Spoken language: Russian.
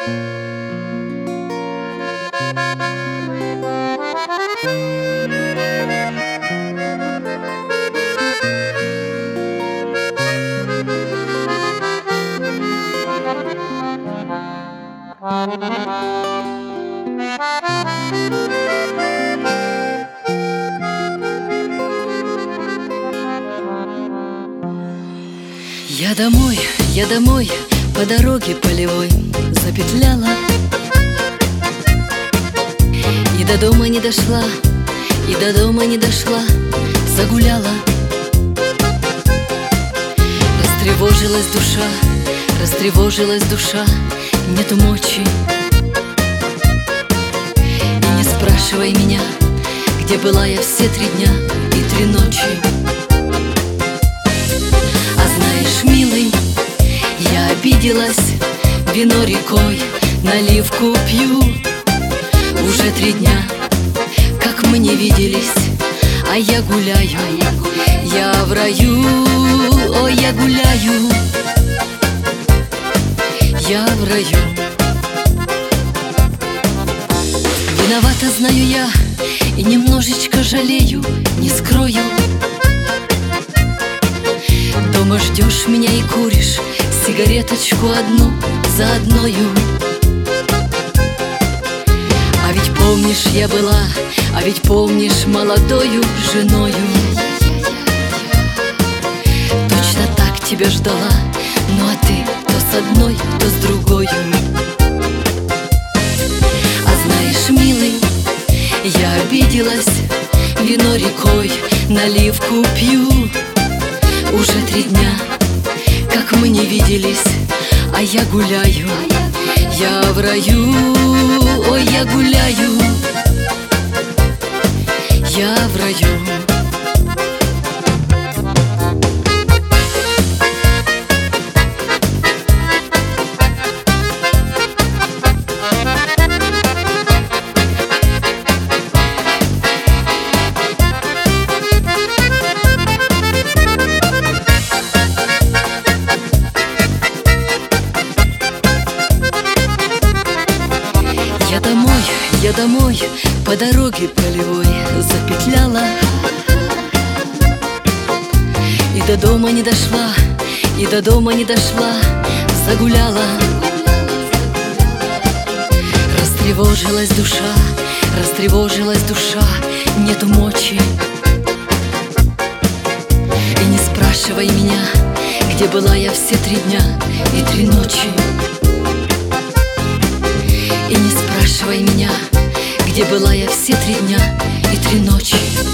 Я домой по дороге полевой запетляла, и до дома не дошла, и до дома не дошла, загуляла. Растревожилась душа, нету мочи. И не спрашивай меня, где была я все 3 дня и 3 ночи. А знаешь, милый, я обиделась, вино рекой наливку пью. Уже 3 дня, как мы не виделись, а я гуляю, я в раю, ой, я гуляю, я в раю. Виновата, знаю я, и немножечко жалею, не скрою. Дома ждешь меня и куришь сигареточку одну за одною. А ведь помнишь, я была, а ведь помнишь, молодою женою. Точно так тебя ждала, ну а ты то с одной, то с другою. А знаешь, милый, я обиделась, вино рекой наливку пью. Уже 3 дня, как мы не виделись, а я гуляю, я в раю, ой, я гуляю, я в раю. Я домой по дороге полевой запетляла, и до дома не дошла, и до дома не дошла, загуляла. Растревожилась душа, нету мочи. И не спрашивай меня, где была я все 3 дня и 3 ночи. И не спрашивай меня, где была я все 3 дня и 3 ночи.